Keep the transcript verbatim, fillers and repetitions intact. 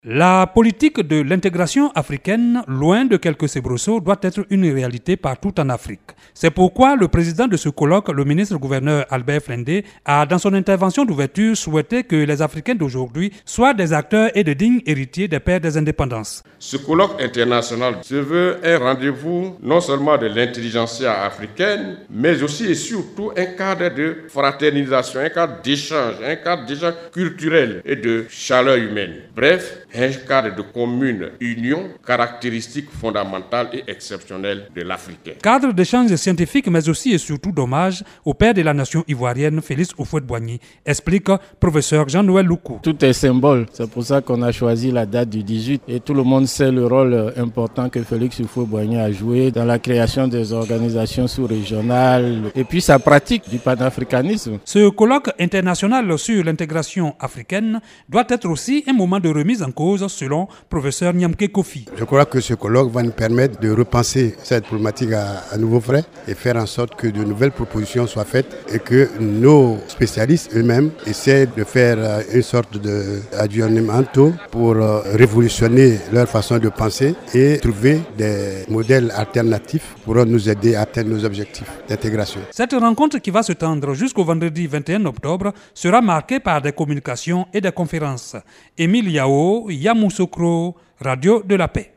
La politique de l'intégration africaine, loin de quelques soubresauts, doit être une réalité partout en Afrique. C'est pourquoi le président de ce colloque, le ministre-gouverneur Albert Flindé, a dans son intervention d'ouverture souhaité que les Africains d'aujourd'hui soient des acteurs et de dignes héritiers des pères des indépendances. Ce colloque international se veut un rendez-vous non seulement de l'intelligentsia africaine, mais aussi et surtout un cadre de fraternisation, un cadre d'échange, un cadre d'échange culturel et de chaleur humaine. Bref, un cadre de commune union, caractéristique fondamentale et exceptionnelle de l'Africain. Cadre d'échange scientifique, mais aussi et surtout d'hommage au père de la nation ivoirienne, Félix Houphouët-Boigny, explique professeur Jean-Noël Loukou. Tout est symbole, c'est pour ça qu'on a choisi la date du dix-huit et tout le monde sait le rôle important que Félix Houphouët-Boigny a joué dans la création des organisations sous-régionales et puis sa pratique du panafricanisme. Ce colloque international sur l'intégration africaine doit être aussi un moment de remise en cause selon professeur Nyamke Kofi. Je crois que ce colloque va nous permettre de repenser cette problématique à, à nouveau frais et faire en sorte que de nouvelles propositions soient faites et que nos spécialistes eux-mêmes essaient de faire une sorte d'adjournamento pour révolutionner leur façon de penser et trouver des modèles alternatifs pour nous aider à atteindre nos objectifs d'intégration. Cette rencontre qui va se tendre jusqu'au vendredi vingt et un octobre sera marquée par des communications et des conférences. Émile Yao, Yamoussoukro, Radio de la Paix.